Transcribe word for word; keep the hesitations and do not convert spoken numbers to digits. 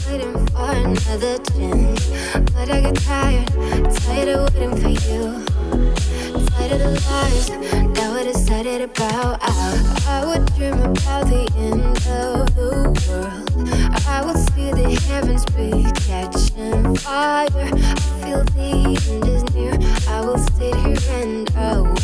waiting for another chance, but I get tired, tired of waiting for you. Tired of the lies that were decided about. I, I would dream about the end of the world. I would see the heavens be catching fire. I feel the end is near. I will sit here and I will